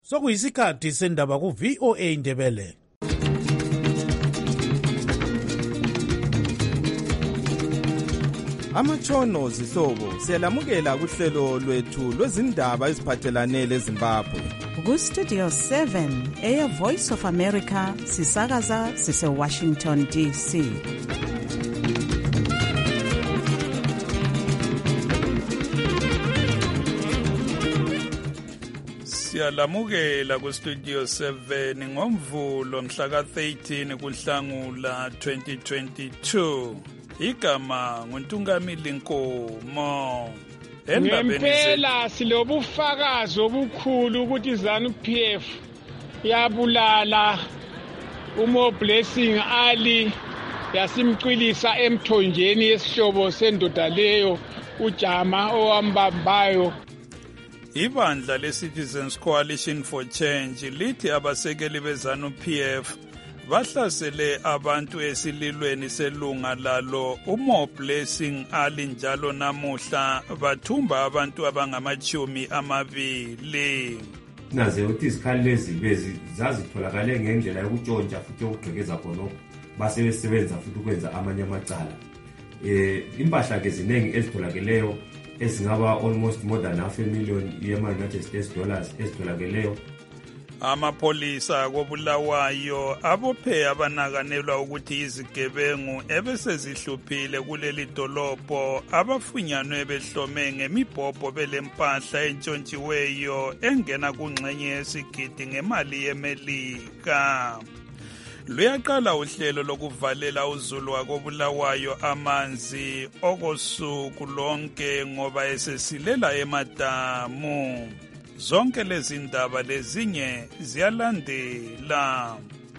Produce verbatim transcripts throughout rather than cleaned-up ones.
Sokuyisikhathi sendaba ku V O A Ndebele. Amatshono zihlobo siyalamukela kuhlelo lwethu lwezindaba eziphathelane leZimbabwe. Ku Studio seven, Air Voice of America, sisakaza sise Washington D C. Siyalamukela ku Studio seven ngomvulo mhla ka thirteen kuNhlangula twenty twenty-two. Igama nguNtungamili Nkomo. Ngempela silobufakazi obukhulu ukuthi ZANU-P F yabulala uMo Blessing Ali yasimcwilisa emthonjeni yesihlobo sendoda leyo uJama owambambayo. Ibandla leCitizens Coalition for Change lithi abasekeli beZANU-P F bahlasele abantu esililweni selunga lalo uMo Blessing Ali njalo namuhla bathumba abantu abangamachumi amabili. Naze uthi izikhali lezi bezi zazitholakale ngendlela yokutshontsha futhi ukugqekeza khonokho base besebenza futhi ukwenza amanye amacala. Eh impahla ke zinengi ezitholakeleyo ezingaba almost more than half a million ye-United States dollars ezitholakeleyo. Amapolisa koBulawayo abophe abanakanelwa ukuthi izigebengu ebesezihluphile kuleli dolobho abafunyanwe behlome ngemibhobho belempahla entshontshiweyo engena kungxenye yesigidi ngemali yeMelika. Luyaqala uhlelo lokuvalela uZulu wakoBulawayo amanzi okosuku lonke ngoba esesilela emadamu. Zonke lezi ndaba lezinye ziyalandela.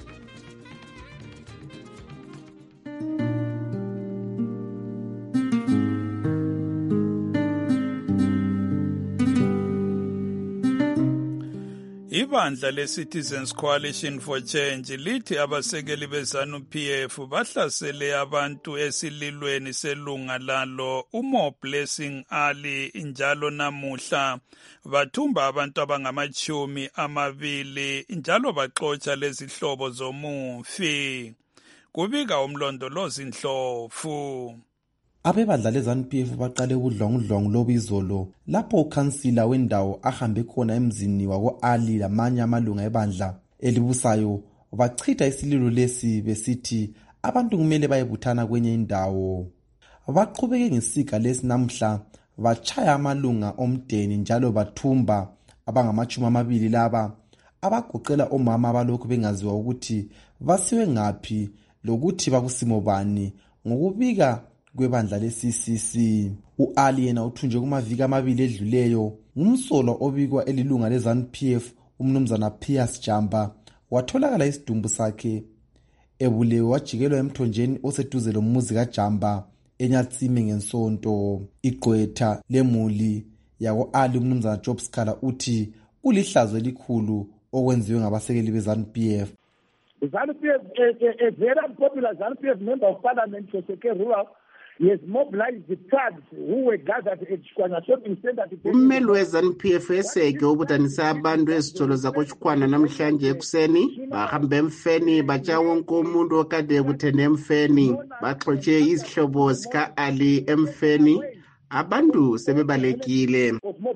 Ibandla leCitizens Coalition for Change lithi abasekeli beZANU-P F bahlasele abantu esililweni selunga lalo uMo Blessing Ali njalo namuhla bathumba abantu abangamachumi amabili njalo baxotsha lezihlobo zomufi. Kubika umlondolozi Ndlovu. Abebandla leZANU-P F baqale udlongudlongo lobizolo lapho ukhansila wendawo ahambe khona emzini wako-Ali lamanye amalunga ebandla elibusayo bachitha isililo lesi besithi abantu kumele bayebuthana kwenye indawo. Baqhubeke ngesika lesi namhla bachaya amalunga omdeni njalo bathumba abangamachumi amabili laba abagoqela omama abalokhu bengaziwa ukuthi basiwe ngaphi lokuthi bakusimo bani ngokubika kwebandla le-C C C. U-Ali yena uthunjwe kumaviki amabili edluleyo ngumsolo obikwa elilunga le-ZANU-P F umnumzana Pius Jamba watholakala isidumbu sakhe ebulewe wajikelwa emthonjeni oseduze lomuzi kaJamba eNyatsime ngensonto. Igqwetha lemuli yako-Ali umnumzana Job Scala uthi kulihlazo elikhulu okwenziwe ngabasekeli beZANU-P F. The ZANU-P F, a, a, a very popular ZANU-P F member of parliament, Joseke Rural, he has mobilized the thugs who were gathered at Chikwana shopping center. Ummeli we-ZANU-P F eseke ubudanisa abantu ezitolo zakoChikwana namhlanje ekuseni bahamba emfeni batsha wonke umuntu okade ekuthene emfeni baxotshe izihlobo zika-Ali emfeni abantu sebebalekile.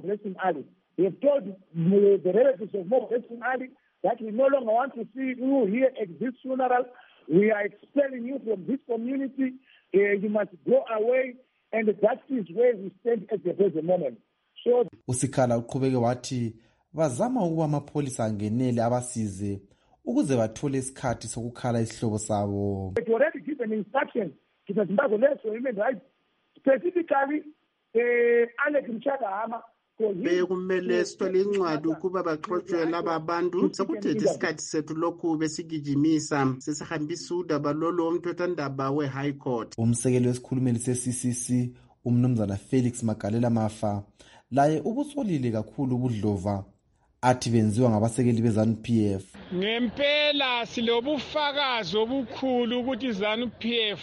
They have told the relatives of Mo Blessing Ali that we no longer want to see you here at this funeral. We are expelling you from this community. Uh, you must go away, and that is where we stand at the present moment. So uSikhala uqhubeke wathi bazama ukuba amapolisa angenele abasize ukuze bathole isikhathi sokukhala isihlobo sabo. They already given instructions to the Zimbabwe Human Rights, specifically uh, Alex Mchagahama. Bekumele sithole incwadi ukuba baxotshe laba bantu sekuthethe isikhathi sethu lokhu besigijimisa sesihambisa udaba lolo umthethwandaba we-High Court. Umsekeli wesikhulumeli se-C C C umnumzana Felix Magalela Mafa laye ubusolile kakhulu ubudlova athi benziwa ngabasekeli beZANU-P F. Ngempela silobufakazi obukhulu ukuthi ZANU-P F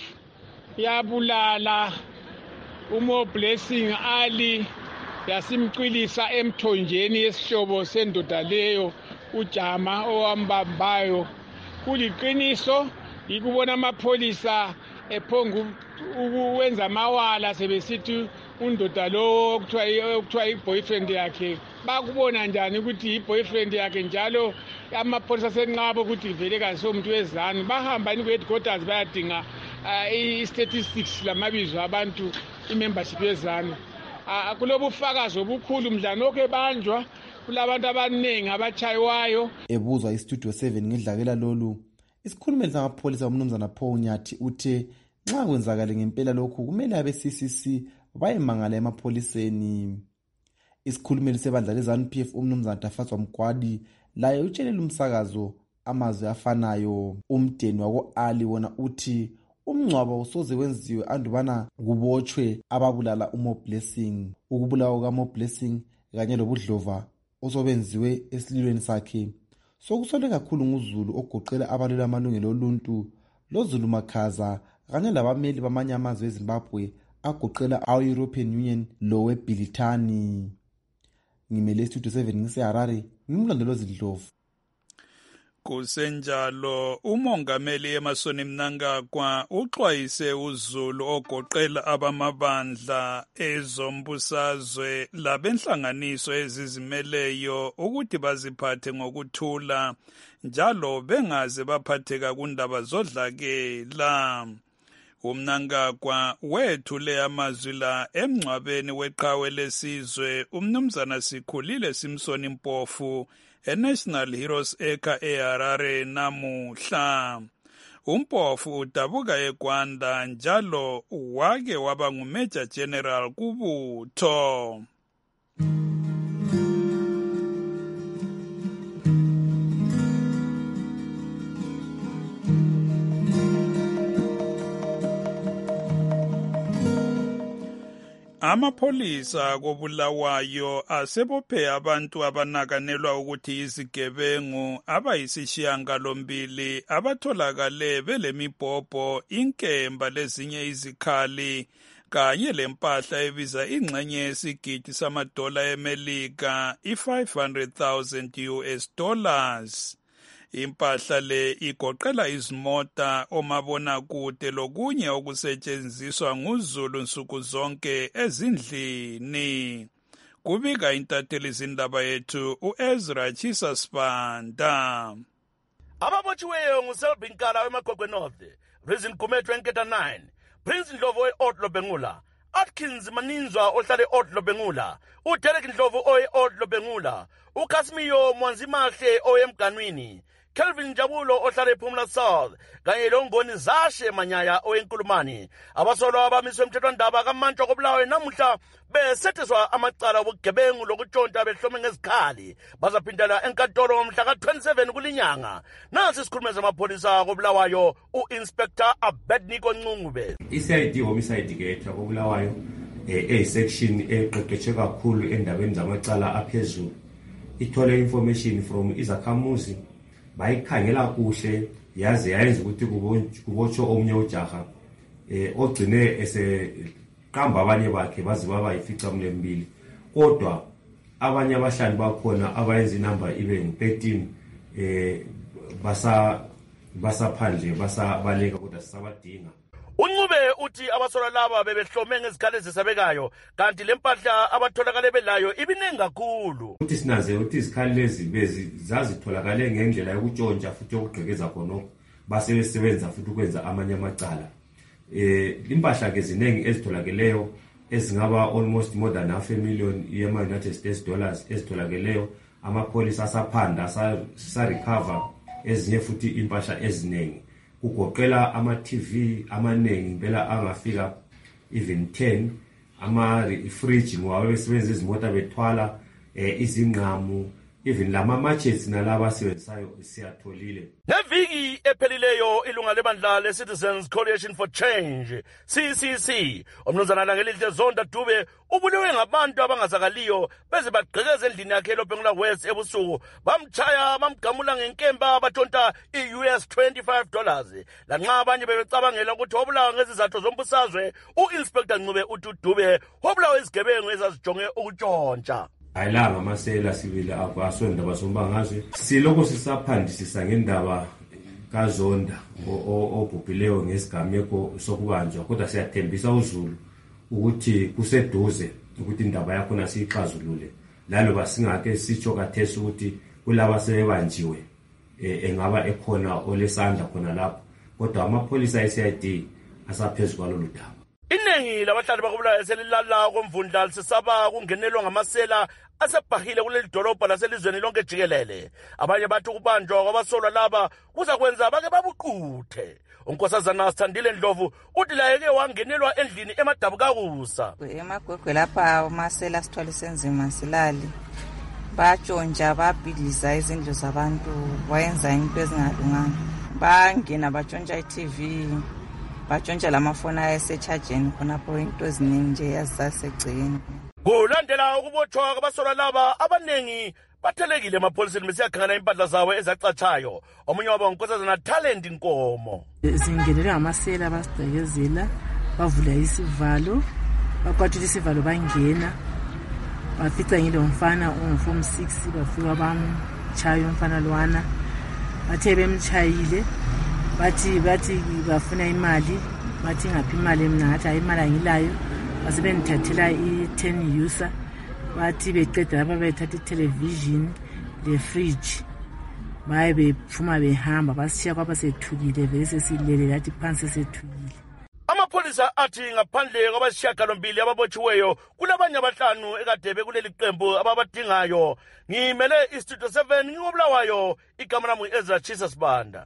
yabulala uMo Blessing Ali yasimcwilisa emthonjeni yesihlobo sendoda leyo ujama owambambayo. Kuliqiniso ikubona amapholisa ephongu ukwenza amawala sebesithi undoda lo okuthiwa okuthiwa i-boyfriend yakhe. Bakubona njani ukuthi i-boyfriend yakhe njalo amapholisa senqaba ukuthi vele kasomuntu wezanu. Bahamba ni ku-headquarters bayadinga i-statistics lamabizo abantu i-membership yezanu. Kulobu ufakazi obukhulu mdlanokho ebanjwa kulabantu abaningi abachayiwayo. Ebuzwa istudio seven ngedlakela lolu, isikhulumeli samapholisa umnumzana Paul Nyathi uthe nxa kwenzakala ngempela lokhu kumele abe C C C bayemangala emapholiseni. Isikhulumeli sebandla leZANU P F umnumzana Tafazwa Mgwadi laye utshelele umsakazo amazwi afanayo. Umdeni wako Ali wona uthi umngcwabo usoze wenziwe andubana kubotshwe ababulala uMo Blessing. Ukubulawa kaMo Blessing kanye lobudlova osobenziwe esililweni sakhe sokusole kakhulu nguzulu ogoqela abalwela amalungelo oluntu loZulu Makhaza kanye labameli bamanye amazwe eZimbabwe agoqela awe-European Union lowe Bhilithani. Ngimele Studio seven ngise-Harare, ngimlondolozi Dlovu. Kusenjalo umongameli Emmerson Mnangagwa uxwayise uZulu ogoqela abamabandla ezombusazwe labenhlanganiso ezizimeleyo ukuthi baziphathe ngokuthula njalo bengaze baphatheka kundaba zodlakela. UMnangagwa wethule amazwi la emngcwabeni weqhawe lesizwe umnumzana Sikhulile Simpson Mpofu eNational Heroes Acre eHarare namuhla. Umpofu udabuka eGwanda njalo wake waba nguMajor General kubutho. Amapholisa kobulawayo asebophe abantu abanakanelwa ukuthi izigebengu abayisishiyangalombili abatholakale belemibhobho, inkemba lezinye izikhali kanye lempahla ebiza ingxenye yesigidi samadola eMelika i-five hundred thousand U S dollars. Impahla le igoqela izimota, omabonakude lokunye okusetshenziswa nguZulu nsuku zonke ezindlini. Kubika intatheli izindaba yethu uEzra Chisa Spanda. Ababotshiweyo nguSelby Nkala weMagogwe North, Prison Gumethu eNketa nine, Prince Ndlovu e-Odlo Bengula, Atkins Maninzwa ohlale e-Odlo Bengula, uDerek Ndlovu oye-Odlo Bengula, uKasimiyo Mwanzimahle oyemganwini, Kelvin Jabulo ohlale ePhumula South kanye loNgoni Zashe Manyaya oyenkulumani. Abasolwa abamiswe emthethwandaba kaMantshwa kobulawayo namuhla besetheswa amacala obugebengu lokutshonta behlome ngezikhali bazaphindela enkantolo mhla ka twenty-seven kulinyanga. Nansi isikhulumeli samapholisa kobulawayo uInspector Abednego Ncungube. I-C I D homicide gate kobulawayo eyisection eqeqetshe kakhulu endabeni zamacala aphezulu ithole information from izakhamuzi bayikhangela kuhle yaze yayenza ukuthi kubotsho omnye ujaha eh ogcine eseqamba abanye bakhe baze baba yifica mlembili, kodwa abanye abahlali bakhona abayenza inamba ibe thirteen eh basa basaphandle basabaleka kodwa sisabadinga. Uncube uthi abasolwa laba bebehlome ngezikhali ezisabekayo kanti lempahla abatholakale belayo ibinengi kakhulu. Uthi sinaze uthi izikhali lezi bezi zazitholakale ngendlela yokutshontsha futhi yokugqekeza khona base besebenza futhi ukwenza amanye amacala. Eh impahla ke zinengi ezitholakeleyo ezingaba almost more than half a million yema United States dollars ezitholakeleyo. Amapholisa asaphanda sa recover ezinye futhi impahla ezinengi kugoqela ama-T V amaningi impela angafika even ten, ama-fridge ngoba besebenza izimota bethwala izingqamu, even lama matches nalaba asebenzayo siyatholile. Ngeviki ephelileyo ilunga lebandla le-Citizens Coalition for Change C C C umnumzana Langelihle Zonda Dube ubulewe ngabantu abangazakaliyo beze bagqekeze endlini yakhe eLobengula West ebusuku bamchaya bamgamula ngenkemba bathonta i-U S twenty-five dollars. Lanxa abanye bebecabangela ukuthi wabulawa ngezizathu zombusazwe, uInspector Ncube uthi uDube wabulawa izigebengu ezazijonge ukutshontsha. ayilanga amasela sibili akwasonda basombangazwe siloko sisaphandisisa ngendaba kaZonda obhubhileyo ngesigameko sokubanjwa kodwa siyathembisa uZulu ukuthi kuseduze ukuthi indaba yakho nasixazulule lalo basingake sitsho kathesi ukuthi kulaba sebanjiwe engaba ekhona olesandla khona lapho kodwa amapholisa e-C I D asaphezulu kwalolu daba. Iningi labahlali bakubulawayo selilala komvundla lisesaba kungenelwa ngamasela asebhahile kuleli dolobha laselizweni lonke jikelele. Abanye bathi ukubanjwa kwabasolwa laba kuzakwenza bake babuquthe. Unkosazana Sithandile Ndlovu uthi layeke wangenelwa endlini eMadabukakusa. Emagwegwe lapha amasela sithwale senzima silali. Batshontsha babhidliza izindlu zabantu wayenza into ezingalunganga. Bangena batshontsha i-T V. Batshontsha lamafoni ayesechajeni khonapho into eziningi nje yazisasegcekeni. Kulandela ukubotshwa kwabasolwa laba abanengi bathelekile emapholiseni besiyakhangana impahla zawo ezacatshayo. Omunye wabo unkosazana Talent Nkomo. Zingenele ngamasela basigqekezela bavula isivalo bakwatshula isivalo bangena bafica ngilo mfana ungu-form six bafika bamchaya umfana lwana bathe bemchayile bathi bathi bafuna imali bathi ngaphi imali emnathi hayi imali angilayo base benithathela i-ten user bathi beqeda lapha bethatha i-television le-fridge baye bephuma behamba basishiya kwaba sethukile vele sesilele lathi phansi sethukile. Amapholisa athi ngaphandle kwabasishiyagalombili ababotshiweyo kulabanye abahlanu ekade kuleli qembu ababadingayo. Ngimele iStudio seven ngikobulawayo igama lami Ezra Chisa Sibanda.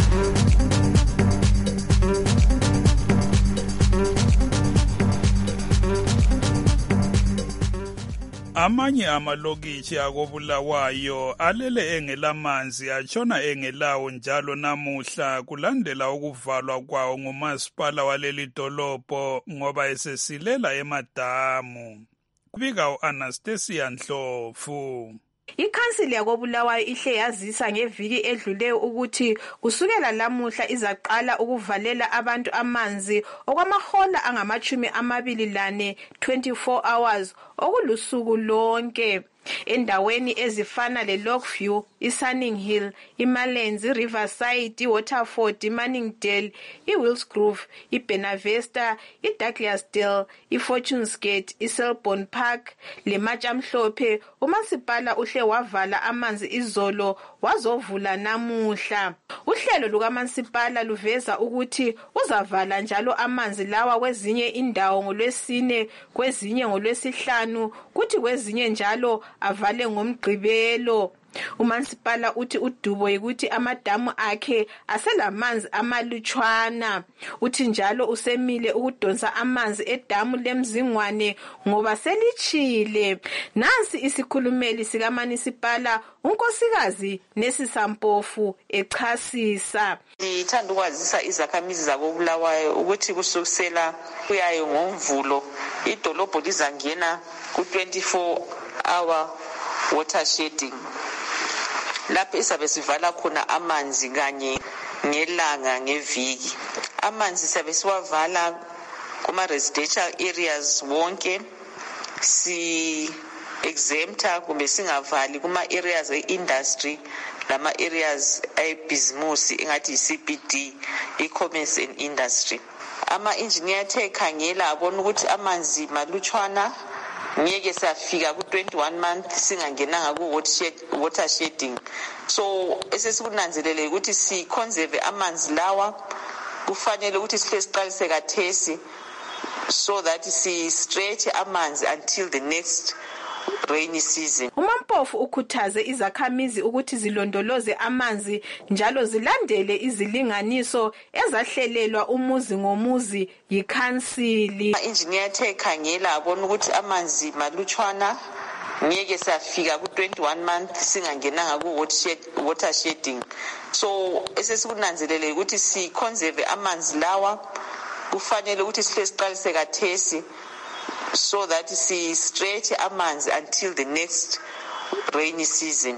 Amanye amalokitshi akobulawayo alele engelamanzi atshona engelawo njalo namuhla kulandela ukuvalwa kwawo ngumasipala waleli dolobho ngoba esesilela emadamu. Kubika u-Anastasia Ndlovu. Ikhansili yakobulawayo ihle yazisa ngeviki edluleyo ukuthi kusukela lamuhla izaqala ukuvalela abantu amanzi okwamahola angamachumi amabili lane twenty-four hours okulusuku lonke. Endaweni ezifana le-Lockview, i-Sunning Hill, i-Malenzi, Riverside, i-Waterford, i-Manningdale, i-Willsgrove, i-Benavesta, i-Douglasdale, i-Fortunes Gate, i-Selborne Park, le-Matshamhlophe, umasipala uhle wavala amanzi izolo wazovula namuhla. Uhlelo lukamasipala luveza ukuthi uzavala njalo amanzi lawa kwezinye indawo ngolwesine, kwezinye ngolwesihlanu, kuthi kwezinye njalo avale ngomgqibelo. Umasipala uthi udubo yikuthi amadamu akhe aselamanzi amalutshwana. Uthi njalo usemile ukudonsa amanzi edamu lemzingwane ngoba selichile. Nansi isikhulumeli sikaManisipala unkosikazi Nesisampofu echasisa. Ngithanda ukwazisa izakhamizi zakobulawayo ukuthi kusukisela kuyayo ngoMvulo idolobho lizangena ku twenty-four hour water shedding. Lapho isabe sivala khona amanzi kanye ngelanga ngeviki. Amanzi sabe siwavala kuma residential areas wonke, si exempta kumbe singavali kuma areas e-industry lama areas e-business engathi i-C B D, e-commerce and industry. Ama engineer the khangela abona ukuthi amanzi malutshwana ngeke safika ku twenty-one month singangenanga ku water shedding. So esesikunanzelele ukuthi si conserve amanzi lawa kufanele ukuthi sihle siqalise kathesi so that si stretch amanzi until the next rainy season. uMampofu ukhuthaze izakhamizi ukuthi zilondoloze amanzi njalo zilandele izilinganiso ezahlelelwa umuzi ngomuzi yikhansili. Engineer the khangela abona ukuthi amanzi malutshwana ngeke safika ku twenty-one month singangenanga ku water shedding. So esesikunanzelele ukuthi si conserve amanzi lawa kufanele ukuthi sihle siqalise kathesi so that si stretch amanzi until the next rainy season.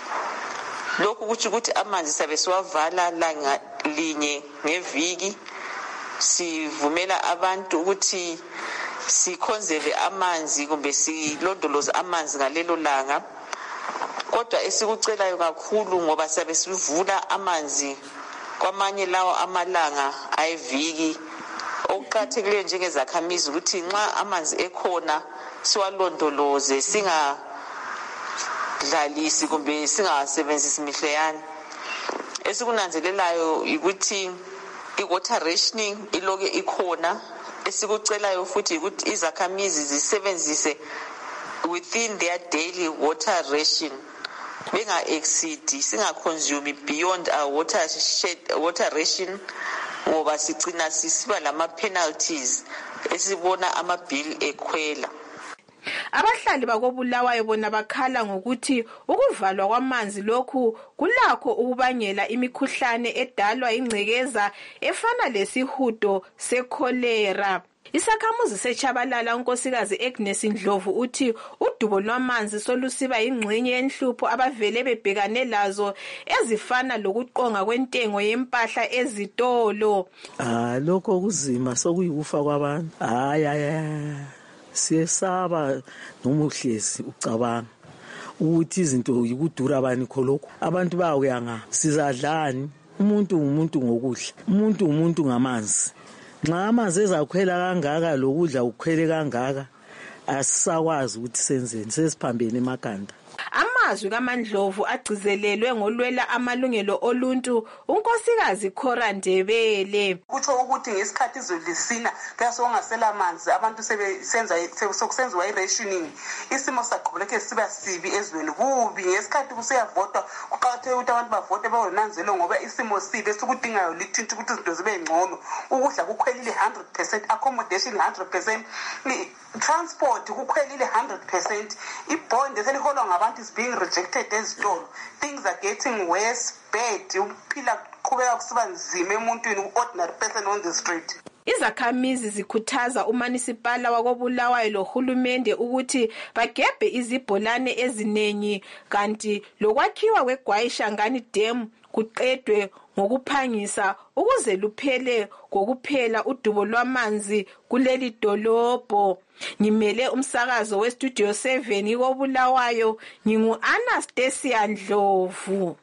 Lokhu kuthi ukuthi amanzi sabe siwavala langa linye ngeviki, sivumela abantu ukuthi sikhonzele amanzi kumbe silondoloze amanzi ngalelo langa. Kodwa esikucelayo kakhulu ngoba siyabe sivula amanzi kwamanye lawo amalanga ayiviki, okuqakathekileyo njengezakhamizi ukuthi nxa amanzi ekhona siwalondoloze, singadlalisi kumbe singasebenzisi mihleyana. Esikunanzelelayo ukuthi i-water rationing iloke ikhona. Esikucelayo futhi ukuthi izakhamizi zisebenzise within their daily water ration, benga exceed, singa consume beyond our water shed, water ration, ngoba sigcina sisiba lama penalties esibona amabill ekhwela. Abahlali bakobulawayo bona bakhala ngokuthi ukuvalwa kwamanzi lokhu kulakho ukubangela imikhuhlane edalwa ingcekeza efana lesihudo sekholera. Isakhamuzi seChabalala unkosikazi Agnes Ndlovu uthi udubo lwamanzi solusiba ingxenye yenhlupho abavele bebhekane lazo ezifana lokuqonga kwentengo yempahla ezitolo. Ah, lokho kuzima sokuyikufa kwabantu. Hayi hayi. Siyesaba noma uhlezi ucabanga ukuthi izinto yikudura abani kholokho. Abantu bayawuyanga sizadlani. Umuntu umuntu ngokudla. Umuntu umuntu ngamanzi. Nxa amanzi ezakhwela kangaka lokudla ukhwele kangaka asisakwazi ukuthi senzeni, sesiphambene emaganda. Amazwi kaMandlovu agcizelelwe ngolwela amalungelo oluntu unkosikazi Khora Ndebele. Kutsho ukuthi ngesikhathi izulu lisina kuyasongasela amanzi abantu sebesenza sokusenziwa i-rationing, isimo saqhubeka siba sibi ezweni kubi. Ngesikhathi kusiyavotwa kuqakatheke ukuthi abantu bavote bawonanzelo ngoba isimo sibi esikudingayo lithinta ukuthi izinto zibe ngcono. Ukudla kukhwelile one hundred percent, accommodation one hundred percent, transport kukhwelile one hundred percent, ibond eseliholwa ngabantu is being rejected ezitolo. Things are getting worse, bad. Uphila qhubeka kusiba nzima emuntwini, ordinary person on the street. Izakhamizi zikhuthaza uMunicipal wakobulawayo lohulumende ukuthi bagebhe izibholane ezinengi kanti lokwakhiwa kweGwayishangani Dam kuqedwe ngokuphangisa ukuze luphele kokuphela udubo lwamanzi kuleli dolobho. Ngimele umsakazo weStudio seven kobulawayo, ngingu Anastasia Ndlovu.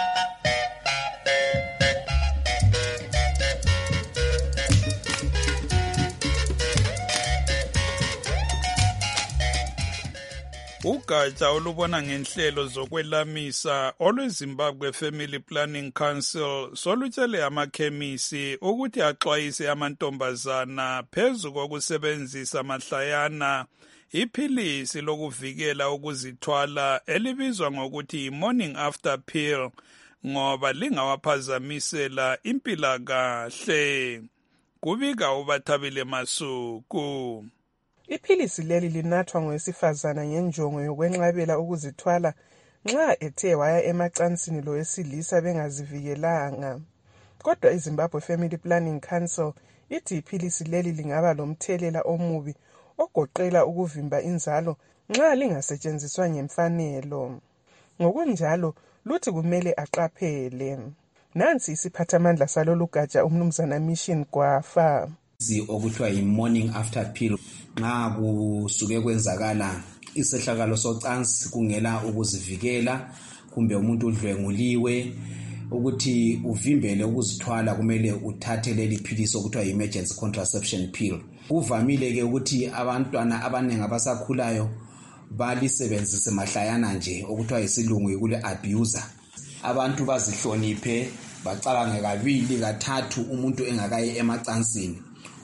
Ugatsha olubona ngenhlelo zokwelamisa olweZimbabwe Family Planning Council solutshele amakhemisi ukuthi axwayise amantombazana phezu kokusebenzisa mahlayana iphilisi lokuvikela ukuzithwala elibizwa ngokuthi morning after pill ngoba lingawaphazamisela impilakahle. Kubika uBathabile Masuku. Iphilisi leli linathwa ngowesifazana ngenjongo yokwenqabela ukuzithwala nxa ethe waya emacansini lowesilisa bengazivikelanga. Kodwa iZimbabwe Family Planning Council ithi iphilisi leli lingaba lomthelela omubi ogoqela ukuvimba inzalo nxa lingasetshenziswa ngemfanelo. Ngokunjalo luthi kumele aqaphele. Nansi isiphathamandla salolu gatsha uMnumzana Mission Gwafa. Okuthiwa yi-morning after pill nxa kusuke kwenzakala isehlakalo socansi kungela ukuzivikela kumbe umuntu udlwenguliwe ukuthi uvimbele ukuzithwala kumele uthathe leli philisi okuthiwa yi-emergency contraception pill. Kuvamile ke ukuthi abantwana abaningi abasakhulayo balisebenzise mahlayana nje okuthiwa yisilungu yikule abuser. Abantu bazihloniphe bacabange kabili kathathu umuntu engakayi emacansini.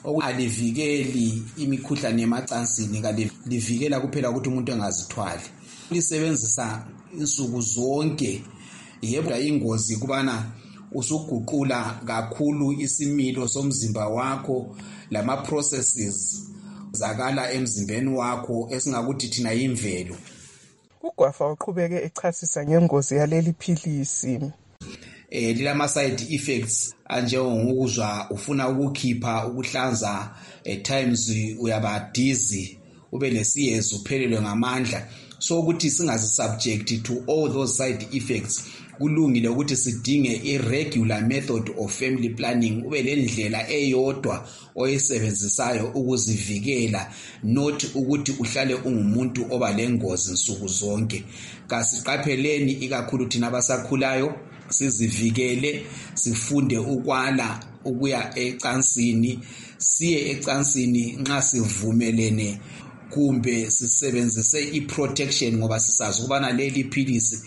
Alivikeli imikhuhlane yemacansini, livikela kuphela ukuthi umuntu engazithwali. Lisebenzisa insuku zonke. Yebo ingozi kubana usuguqula kakhulu isimilo somzimba wakho lama processes zakala emzimbeni wakho esingakuthi thina yimvelo. uGwafa uqhubeke echasisa ngengozi yaleli philisi. Eh lilama side effects anjengokuzwa ufuna ukukhipha ukuhlanza, at times uyaba dizzy, ube lesiyezi uphelelwe ngamandla. So ukuthi singazi subject to all those side effects kulungile ukuthi sidinge i-regular method of family planning, ube lendlela eyodwa oyisebenzisayo ukuzivikela, not ukuthi uhlale ungumuntu oba lengozi nsuku zonke. Kasiqapheleni ikakhulu thina abasakhulayo, sizivikele, sifunde ukwala ukuya ecansini, siye ecansini nxa sivumelene kumbe sisebenzise i-protection ngoba sisazi ukubana leli philisi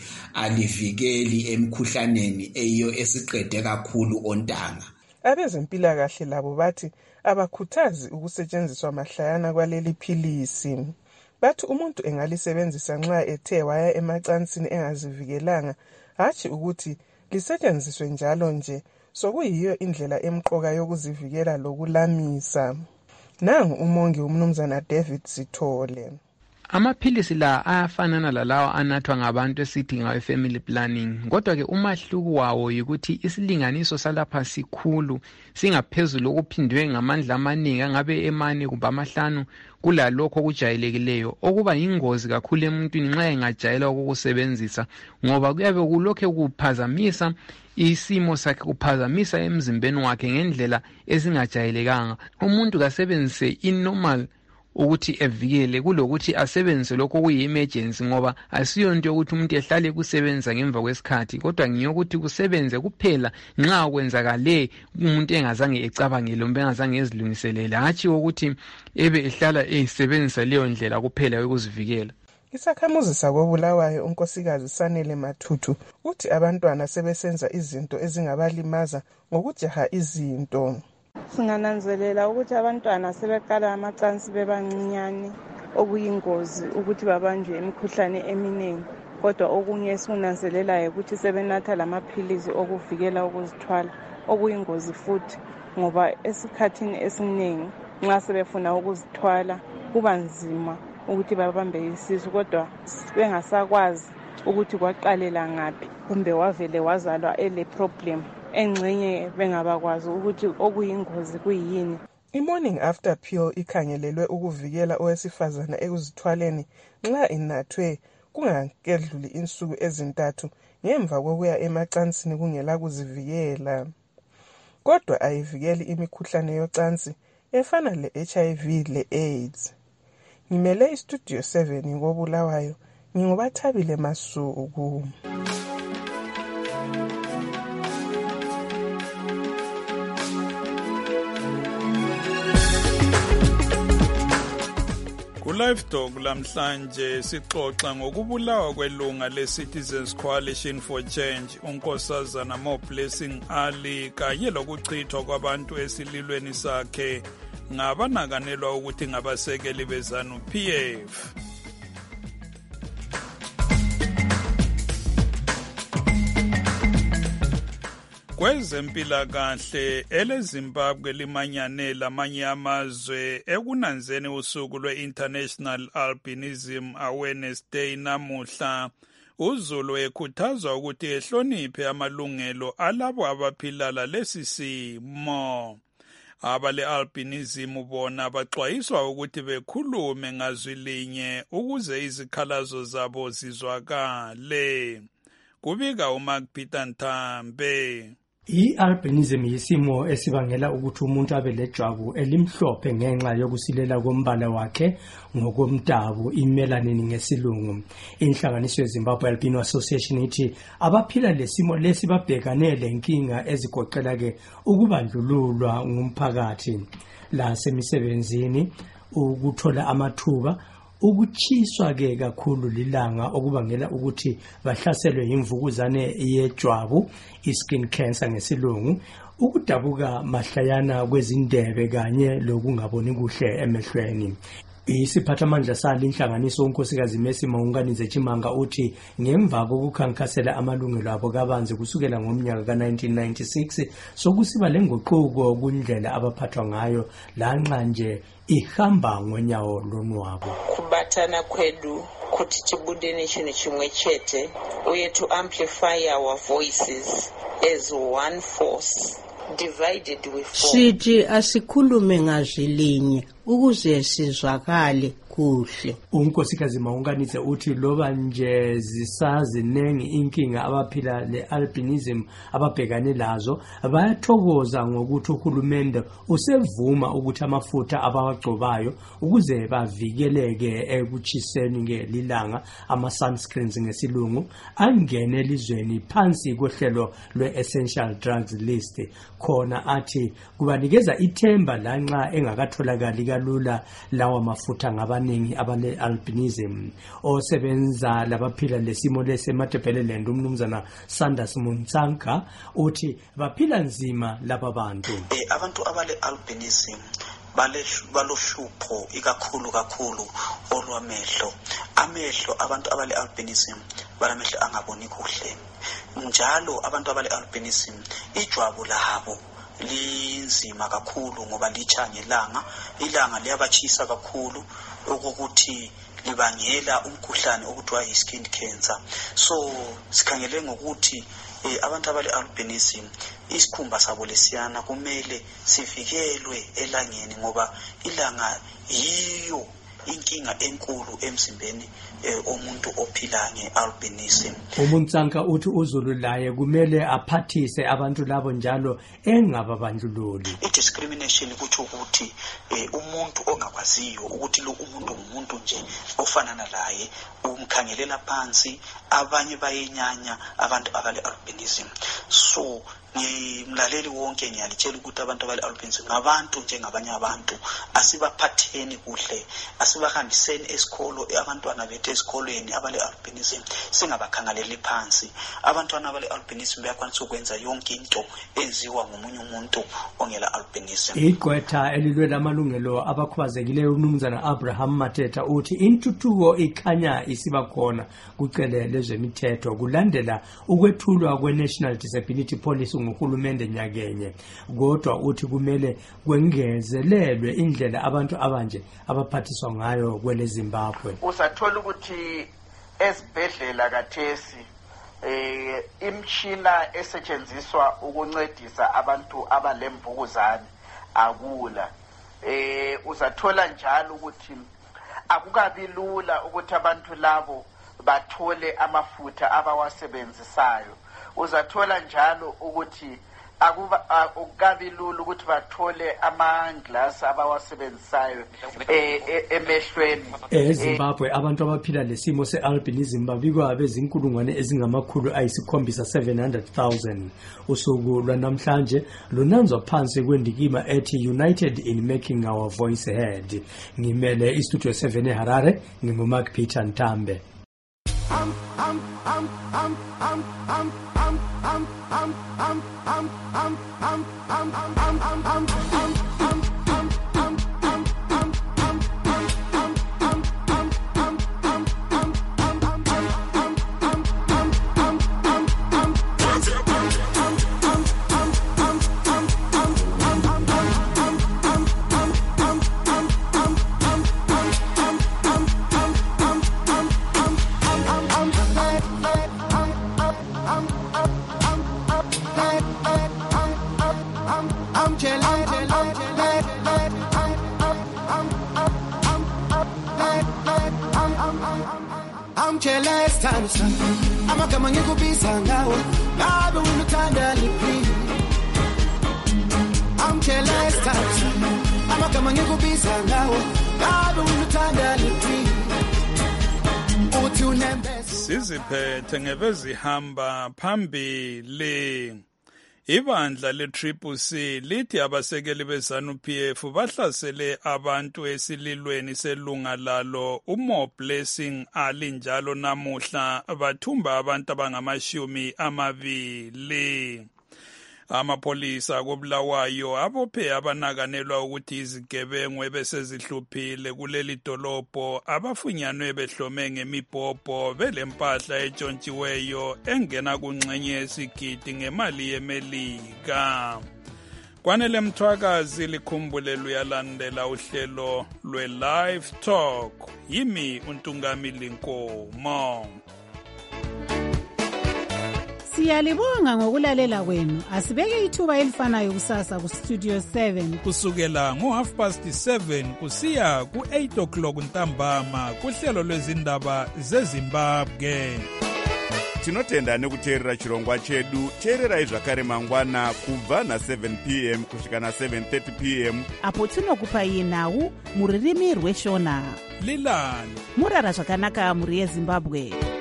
alivikeli emkhuhlaneni eyiyo esiqede kakhulu ontanga. Abezempilakahle labo bathi abakhuthazi ukusetshenziswa mahlayana kwaleli philisi. Bathi umuntu engalisebenzisa nxa ethe waya emacansini engazivikelanga, hatshi ukuthi lisetshenziswe njalo nje, sokuyiyo indlela emqoka yokuzivikela lokulamisa. Nangu umongi umnumzana David Sithole. Amaphilisi la ayafanana lalawa anathwa ngabantu esithi ngawe family planning, kodwa ke umahluko wawo yikuthi isilinganiso salapha sikhulu, singaphezulu okuphindwe ngamandla amaningi angabe emane kumbe amahlanu kulalokho okujayelekileyo, okuba yingozi kakhulu emuntwini nxa engajayela ukukusebenzisa, ngoba kuyabe kulokhe kuphazamisa isimo sakhe, kuphazamisa emzimbeni wakhe ngendlela ezingajayelekanga. Umuntu kasebenzise inormal ukuthi evikele kulokuthi asebenzise lokho kuyi-emergency, ngoba asiyonto yokuthi umuntu ehlale kusebenza ngemva kwesikhathi, kodwa ngiyokuthi kusebenze kuphela nxa kwenzakale umuntu engazange ecabangele kumbe engazange ezilungiselele, hatshi ukuthi ebe ehlala esebenzisa leyo ndlela kuphela yokuzivikela. Isakhamuzi sakobulawayo unkosikazi Sanele Mathuthu uthi abantwana sebesenza izinto ezingabalimaza ngokujaha izinto. Singananzelela ukuthi abantwana sebeqala amacansi bebancinyane, okuyingozi ukuthi babanjwe imikhuhlane eminingi, kodwa okunye esinanzelelayo ukuthi sebenatha lamaphilisi okuvikela ukuzithwala, okuyingozi futhi ngoba esikhathini esiningi nxa sebefuna ukuzithwala kuba nzima ukuthi babambe isisu, kodwa bengasakwazi ukuthi kwaqalela ngaphi kumbe wavele wazalwa ele problem engcenye bengabakwazi ukuthi okuyingozi kuyini. I-morning after pill ikhangelelwe ukuvikela owesifazana ekuzithwaleni nxa inathwe kungakedluli insuku ezintathu ngemva kokuya emacansini kungela kuzivikela, kodwa ayivikeli imikhuhlane yocansi efana le-H I V le-AIDS. Ngimele istudio seven ngobulawayo, ngingubathabile Masuku. Live Talk lamhlanje sixoxa ngokubulawa kwelunga le-Citizens Coalition for Change unkosazana Mo Blessing Ali kanye lokuchithwa kwabantu esililweni sakhe ngabanakanelwa ukuthi ngabasekeli bezanu P F. Kwezempilakahle eleZimbabwe limanyane lamanye amazwe ekunanzeni usuku lwe-International Albinism Awareness Day namuhla. uZulu ekhuthazwa ukuthi ehloniphe amalungelo alabo abaphila lesi simo. Abale-albinism bona baxwayiswa ukuthi bekhulume ngazwi linye ukuze izikhalazo zabo zizwakale. Kubika uMark Peter Ntambe. I-albinism yisimo esibangela ukuthi umuntu abe lejwabu elimhlophe ngenxa yokusilela kombala wakhe ngokomdabu, i-melanin ngesilungu. Inhlanganiso yeZimbabwe Albino Association ithi abaphila lesimo lesi babhekane lenkinga ezigoqela ke ukubandlululwa ngumphakathi la semisebenzini, ukuthola amathuba, ukuchiswa ke kakhulu lilanga okubangela ukuthi bahlaselwe imvukuzane yejwabu, i-skin cancer ngesilungu, ukudabuka mahlayana kwezindebe kanye lokungaboni kuhle emehlweni. Isiphathamandla sali inhlanganiso unkosikazi Messi Maunganize Chimanga uthi ngemva kokukhankasela amalungelo abo kabanzi kusukela ngomnyaka ka nineteen ninety-six sokusiba lenguquko kundlela abaphathwa ngayo lanxa nje ihamba ngonyawo lonwabo. Kubatana kwedu kuti tibude nechinhu chimwe chete uye to amplify our voices as one force. Sithi asikhulume ngazwi linye ukuze sizwakale kuhle. Unkosikazi Maunganise uthi loba nje zisazinengi inkinga abaphila le-albinism ababhekane lazo, bayathokoza ngokuthi uhulumende usevuma ukuthi amafutha abawagcobayo ukuze bavikeleke ekuchiseni ngelilanga, ama-sunscreens ngesilungu, angene elizweni phansi kohlelo lwe-essential drugs list. Khona athi kubanikeza ithemba lanxa engakatholakali kalula lawa mafutha ngabaningi abale-albinism. Osebenza labaphila lesimo leseMatebeleland umnumzana Sanders Muntsanka uthi baphila nzima laba bantu. Eh, abantu abale-albinism balohlupho ikakhulu kakhulu olwamehlo. Amehlo abantu abale-albinism balamehlo angaboni kuhle. Njalo abantu abale-albinism ijwabu labo linzima kakhulu ngoba lichanye ilanga. Ilanga liyabachisa kakhulu ukuthi libangela umkhuhlane okuthiwa yi-skin cancer. So sikhangele ngokuthi eh, abantu abale-albinism isikhumba sabo lesiyana kumele sivikelwe elangeni ngoba ilanga yiyo inkinga enkulu emzimbeni eh, omuntu ophila nge-albinism. Umuntsanka uthi uZulu laye kumele aphathise abantu labo njalo engababandlululi. I-discrimination kutsho ukuthi eh, umuntu ongakwaziyo ukuthi lo umuntu umuntu nje ofanana laye umkhangelela phansi, abanye bayenyanya abantu abale-albinism. So ngimlaleli wonke ngiyalitshela ukuthi abantu abale-albinism ngabantu njengabanye abantu, asibaphatheni kuhle, asibahambiseni esikolo abantwana bethu esikolweni abale-albinism, singabakhangaleli phansi. Abantwana abale-albinism bayakwanisa ukwenza yonke into enziwa ngomunye umuntu ongela albinism. Igqwetha elilwela amalungelo abakhubazekileyo umnumzana Abraham Mateta uthi intuthuko ikhanya isiba khona kucele lezwemithetho kulandela ukwethulwa kwe-National Disability Policy nguhulumende nyakenye. Kodwa uthi kumele kwengezelelwe indlela abantu abanje abaphathiswa ngayo kwele Zimbabwe. Usathola ukuthi esibhedlela kathesi eh imchina esetshenziswa ukuncedisa abantu abalembukuzane akula. Eh uzathola njalo ukuthi akukabi lula ukuthi abantu labo bathole amafutha abawasebenzisayo. Uzathola njalo ukuthi akukabi lula ukuthi bathole ama-glass abawasebenzisayo emehlweni. eZimbabwe abantu abaphila lesimo se-albinism babikwa bezinkulungwane ezingamakhulu ayisikhombisa seven hundred thousand. Usuku lwanamhlanje lunanzwa phansi kwendikima ethi United in Making Our Voice Heard. Ngimele istudio seven eHarare, nginguMark Peter Ntambe. Um, um, um, um, um, um, um, um, um, um, um, um, um, um, um, um, um, um. Amagama ngikubiza ngawo ngabe unuthanda liphi amchelesta amagama ngikubiza ngawo ngabe unuthanda liphi uthi unembeza siziphethe ngebezihamba phambili. Ibandla le-Triple C lithi abasekeli be-ZANU-P F bahlasele abantu esililweni selunga lalo uMo Blessing Ali njalo namuhla bathumba abantu abangamashumi amabili. Amapolisa koBulawayo abophe abanakanelwa ukuthi izigebengu ebesezihluphile kuleli dolobho abafunyanwe behlome ngemibhobho belempahla etshontshiweyo engena kungxenye yesigidi ngemali yeMelika. Kwanele Mthwakazi likhumbule luyalandela uhlelo lwe-Live Talk. Yimi uNtungamili Nkomo. Siyalibonga ngokulalela kwenu. Asibeke ithuba elifanayo kusasa ku Studio seven kusukela ngo half past seven kusiya ku eight o'clock ntambama kuhlelo lwezindaba zeZimbabwe. Tinotenda nekuteerera chirongwa chedu. Teererai zvakare mangwana kubva na seven p m kusvika na seven thirty p m apo tinokupai nhau muririmi rweshona. Lilani murara zvakanaka muri yeZimbabwe.